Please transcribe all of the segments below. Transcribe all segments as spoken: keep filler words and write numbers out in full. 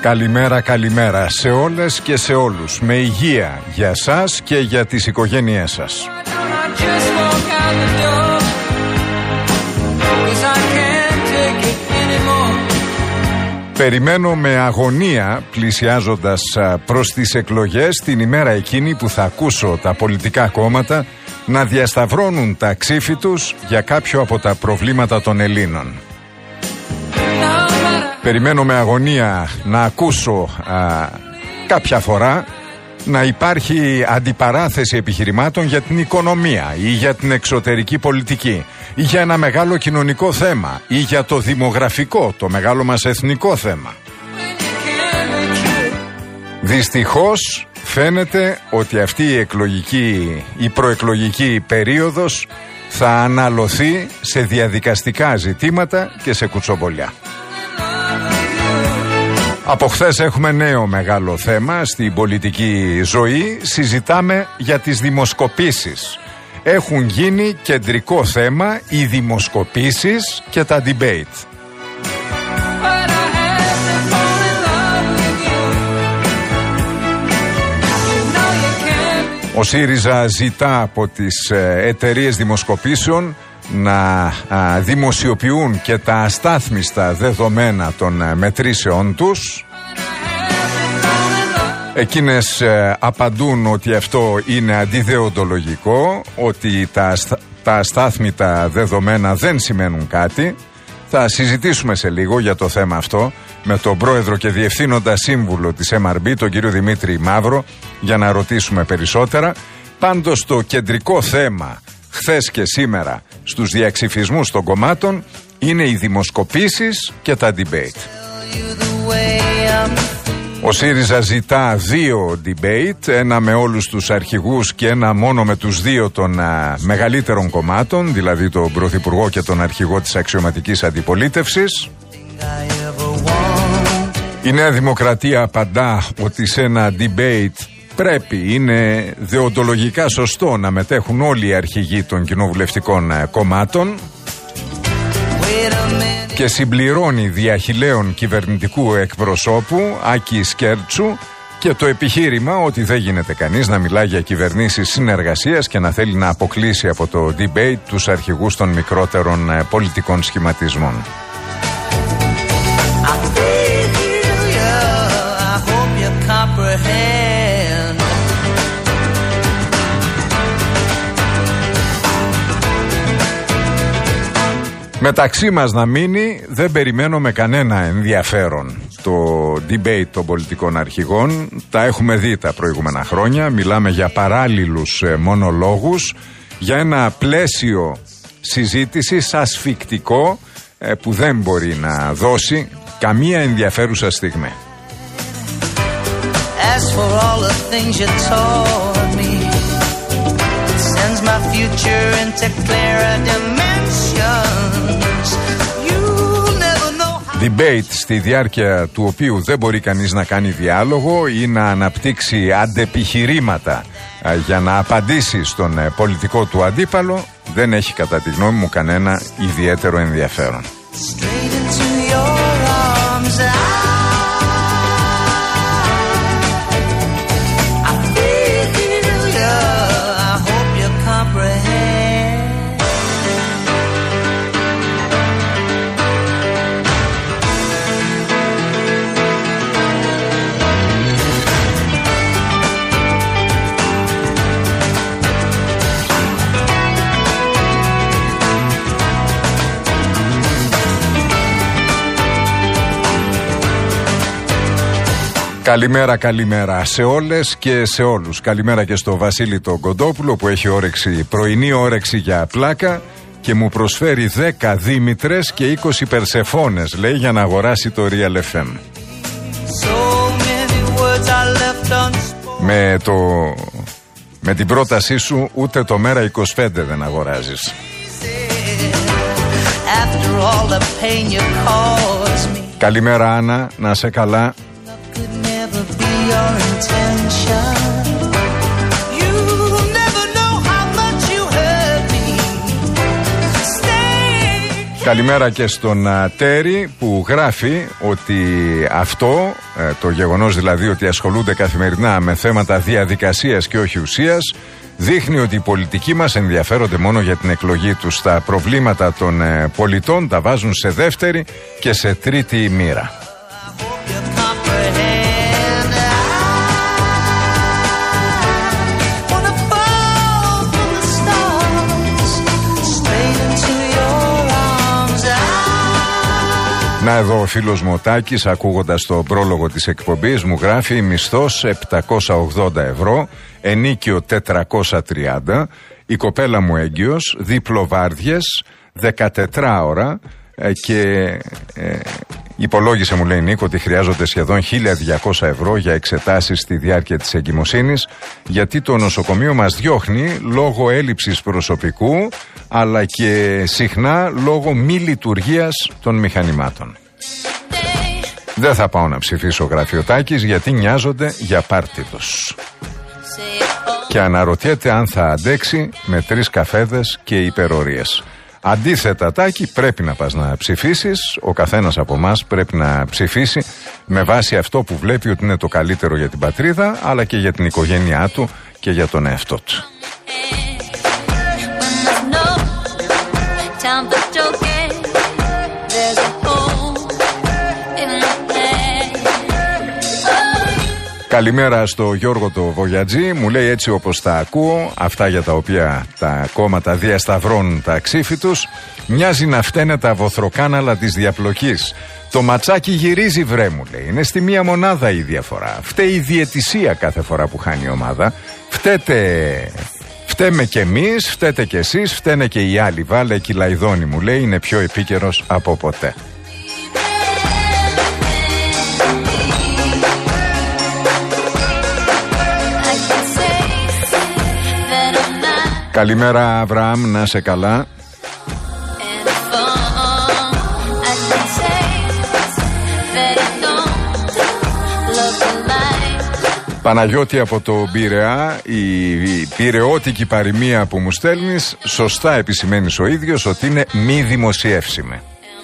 Καλημέρα, καλημέρα σε όλες και σε όλους. Με υγεία για σας και για τις οικογένειές σας. Περιμένω με αγωνία, πλησιάζοντας προς τις εκλογές, την ημέρα εκείνη που θα ακούσω τα πολιτικά κόμματα να διασταυρώνουν τα ξύφη τους για κάποιο από τα προβλήματα των Ελλήνων. Περιμένω με αγωνία να ακούσω α, κάποια φορά να υπάρχει αντιπαράθεση επιχειρημάτων για την οικονομία ή για την εξωτερική πολιτική ή για ένα μεγάλο κοινωνικό θέμα ή για το δημογραφικό, το μεγάλο μας εθνικό θέμα. Δυστυχώς φαίνεται ότι αυτή η εκλογική, η προεκλογική περίοδος θα αναλωθεί σε διαδικαστικά ζητήματα και σε κουτσομπολιά. Από χθες έχουμε νέο μεγάλο θέμα στην πολιτική ζωή. Συζητάμε για τις δημοσκοπήσεις. Έχουν γίνει κεντρικό θέμα οι δημοσκοπήσεις και τα debate. Ο ΣΥΡΙΖΑ ζητά από τις εταιρείες δημοσκοπήσεων να α, δημοσιοποιούν και τα αστάθμιστα δεδομένα των α, μετρήσεών τους. Εκείνες α, απαντούν ότι αυτό είναι αντιδεοντολογικό, ότι τα, τα αστάθμιτα δεδομένα δεν σημαίνουν κάτι. Θα συζητήσουμε σε λίγο για το θέμα αυτό με τον πρόεδρο και διευθύνοντα σύμβουλο της εμ αρ μπι, τον κύριο Δημήτρη Μαύρο, για να ρωτήσουμε περισσότερα. Πάντως το κεντρικό θέμα χθες και σήμερα στους διαξυφισμούς των κομμάτων είναι οι δημοσκοπήσεις και τα debate. Ο ΣΥΡΙΖΑ ζητά δύο debate, ένα με όλους τους αρχηγούς και ένα μόνο με τους δύο των α, μεγαλύτερων κομμάτων, δηλαδή τον Πρωθυπουργό και τον αρχηγό της αξιωματικής αντιπολίτευσης. Η Νέα Δημοκρατία απαντά ότι σε ένα debate πρέπει, είναι δεοντολογικά σωστό να μετέχουν όλοι οι αρχηγοί των κοινοβουλευτικών κομμάτων και συμπληρώνει διαχειλέων κυβερνητικού εκπροσώπου Άκη Σκέρτσου και το επιχείρημα ότι δεν γίνεται κανείς να μιλάει για κυβερνήσεις συνεργασίας και να θέλει να αποκλείσει από το debate τους αρχηγούς των μικρότερων πολιτικών σχηματισμών. Μεταξύ μας να μείνει, δεν περιμένω με κανένα ενδιαφέρον το debate των πολιτικών αρχηγών. Τα έχουμε δει τα προηγούμενα χρόνια. Μιλάμε για παράλληλους μονολόγους, για ένα πλαίσιο συζήτησης ασφικτικό που δεν μπορεί να δώσει καμία ενδιαφέρουσα στιγμή. As for all the things you taught me, it sends my future into clearer dimensions. You'll never know how... Debate στη διάρκεια του οποίου δεν μπορεί κανείς να κάνει διάλογο ή να αναπτύξει αντεπιχειρήματα για να απαντήσει στον πολιτικό του αντίπαλο, δεν έχει κατά τη γνώμη μου κανένα ιδιαίτερο ενδιαφέρον. Straight into your arms, Καλημέρα, καλημέρα σε όλες και σε όλους. Καλημέρα και στο Βασίλη τον Κοντόπουλο που έχει όρεξη, πρωινή όρεξη για πλάκα και μου προσφέρει δέκα Δήμητρες και είκοσι Περσεφόνες, λέει, για να αγοράσει το Real εφ εμ. Με, το, με την πρότασή σου ούτε το Μέρα είκοσι πέντε δεν αγοράζεις. Καλημέρα Άννα, να σε καλά. Καλημέρα και στον Τέρι που γράφει ότι αυτό, το γεγονός δηλαδή ότι ασχολούνται καθημερινά με θέματα διαδικασίας και όχι ουσίας, δείχνει ότι οι πολιτικοί μας ενδιαφέρονται μόνο για την εκλογή τους. Τα προβλήματα των πολιτών τα βάζουν σε δεύτερη και σε τρίτη μοίρα. Να εδώ ο φίλος μου ο Τάκης, ακούγοντας το πρόλογο της εκπομπής, μου γράφει μισθός επτακόσια ογδόντα ευρώ, ενίκιο τετρακόσια τριάντα, η κοπέλα μου έγκυος, διπλοβάρδιες, δεκατετράωρα ε, και ε, υπολόγισε, μου λέει Νίκο, ότι χρειάζονται σχεδόν χίλια διακόσια ευρώ για εξετάσεις στη διάρκεια της εγκυμοσύνης, γιατί το νοσοκομείο μας διώχνει λόγω έλλειψης προσωπικού, αλλά και συχνά λόγω μη λειτουργίας των μηχανημάτων. Δεν θα πάω να ψηφίσω, γράφει ο Τάκης, γιατί νοιάζονται για πάρτι τους. Και αναρωτιέται αν θα αντέξει με τρεις καφέδες και υπερορίες. Αντίθετα, Τάκη, πρέπει να πας να ψηφίσεις. Ο καθένας από εμάς πρέπει να ψηφίσει με βάση αυτό που βλέπει ότι είναι το καλύτερο για την πατρίδα, αλλά και για την οικογένειά του και για τον εαυτό του. Καλημέρα στο Γιώργο το Βογιατζή, μου λέει έτσι όπως τα ακούω, αυτά για τα οποία τα κόμματα διασταυρώνουν τα ξύφη τους, μοιάζει να φταίνε τα βοθροκάναλα της διαπλοκής. Το ματσάκι γυρίζει, βρέ, μου λέει, είναι στη μία μονάδα η διαφορά. Φταίει η διαιτησία κάθε φορά που χάνει η ομάδα. Φταίτε... Φταίμε κι εμείς, φταίτε κι εσείς, φταίνε και οι άλλοι. Βάλε Κυλαϊδόνη, μου λέει, είναι πιο επίκαιρος από ποτέ. Καλημέρα Αβραάμ, να σε καλά. Παναγιώτη από το Πειραιά, η, η πειραιώτικη παροιμία που μου στέλνεις, σωστά επισημαίνεις ο ίδιος ότι είναι μη δημοσιεύσιμη.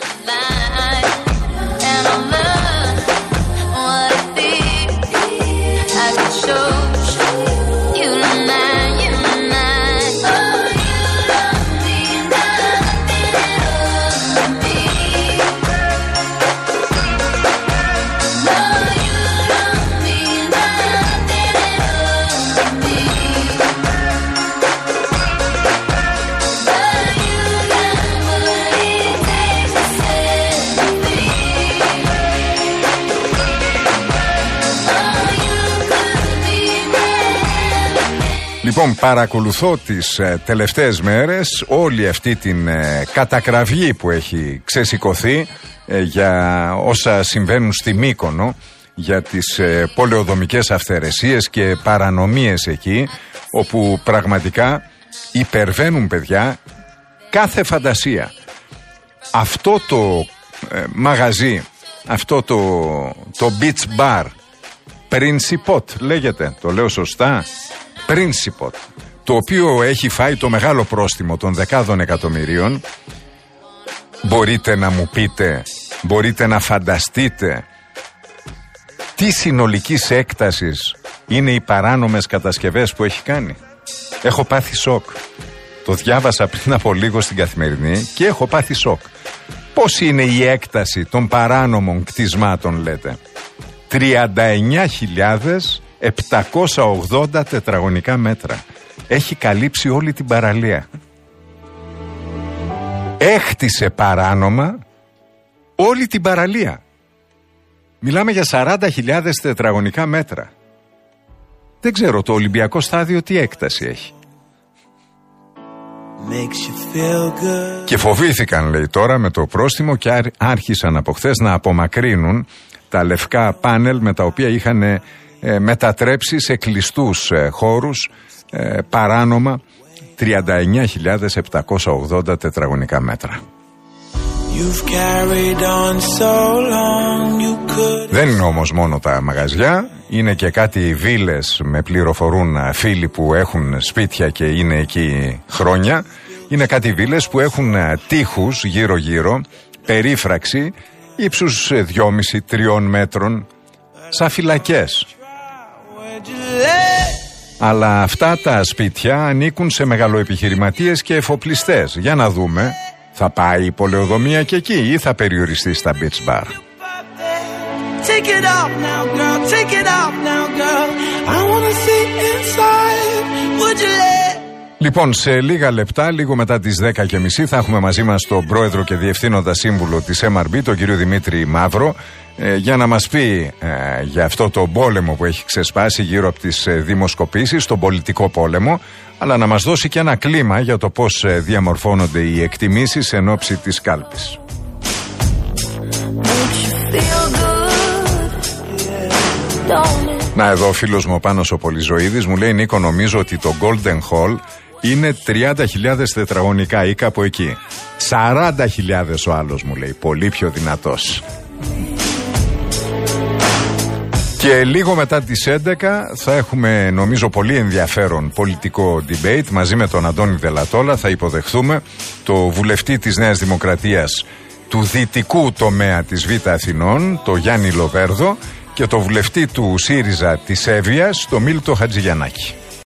Λοιπόν, παρακολουθώ τις ε, τελευταίες μέρες όλη αυτή την ε, κατακραυγή που έχει ξεσηκωθεί ε, για όσα συμβαίνουν στη Μύκονο, για τις ε, πολεοδομικές αυθαιρεσίες και παρανομίες εκεί, όπου πραγματικά υπερβαίνουν, παιδιά, κάθε φαντασία. Αυτό το ε, μαγαζί, αυτό το, το beach bar, Principot λέγεται, το λέω σωστά? Principot, το οποίο έχει φάει το μεγάλο πρόστιμο των δεκάδων εκατομμυρίων. Μπορείτε να μου πείτε, μπορείτε να φανταστείτε τι συνολικής έκτασης είναι οι παράνομες κατασκευές που έχει κάνει? Έχω πάθει σοκ. Το διάβασα πριν από λίγο στην Καθημερινή και έχω πάθει σοκ. Πώς είναι η έκταση των παράνομων κτισμάτων, λέτε? τριάντα εννιά χιλιάδες επτακόσια ογδόντα τετραγωνικά μέτρα. Έχει καλύψει όλη την παραλία. Έχτισε παράνομα όλη την παραλία. Μιλάμε για σαράντα χιλιάδες τετραγωνικά μέτρα. Δεν ξέρω το Ολυμπιακό στάδιο τι έκταση έχει. Και φοβήθηκαν, λέει, τώρα με το πρόστιμο και άρχισαν από χθες να απομακρύνουν τα λευκά πάνελ με τα οποία είχαν ε, μετατρέψει σε κλειστούς ε, χώρους ε, παράνομα τριάντα εννιά χιλιάδες επτακόσια ογδόντα τετραγωνικά μέτρα. So could... Δεν είναι όμως μόνο τα μαγαζιά, είναι και κάτι βίλες, με πληροφορούν φίλοι που έχουν σπίτια και είναι εκεί χρόνια, Είναι κάτι βίλες που έχουν τείχους γύρω-γύρω, περίφραξη, ύψους δυόμισι με τρία μέτρων, σαν φυλακές. Αλλά αυτά τα σπίτια ανήκουν σε μεγαλοεπιχειρηματίες και εφοπλιστές. Για να δούμε, θα πάει η πολεοδομία και εκεί ή θα περιοριστεί στα beach bar? Λοιπόν, σε λίγα λεπτά, λίγο μετά τις δέκα και μισή, θα έχουμε μαζί μας τον πρόεδρο και διευθύνοντα σύμβουλο της εμ αρ μπι, τον κύριο Δημήτρη Μαύρο, ε, για να μας πει ε, για αυτό το πόλεμο που έχει ξεσπάσει γύρω από τις ε, δημοσκοπήσεις, τον πολιτικό πόλεμο, αλλά να μας δώσει και ένα κλίμα για το πώς ε, διαμορφώνονται οι εκτιμήσεις εν ώψη της κάλπης. Να, εδώ ο φίλος μου ο Πάνος ο Πολυζωίδης μου λέει: Νίκο, νομίζω ότι το Golden Hall είναι τριάντα χιλιάδες τετραγωνικά ή κάπου εκεί. σαράντα χιλιάδες ο άλλος μου λέει, πολύ πιο δυνατός. Και λίγο μετά τις έντεκα θα έχουμε, νομίζω, πολύ ενδιαφέρον πολιτικό debate μαζί με τον Αντώνη Δελατόλα. Θα υποδεχθούμε το βουλευτή της Νέας Δημοκρατίας του δυτικού τομέα της Β' Αθηνών, το Γιάννη Λοβέρδο, και το βουλευτή του ΣΥΡΙΖΑ της Εύβοιας, το Μίλτο Χατζηγιαννάκη.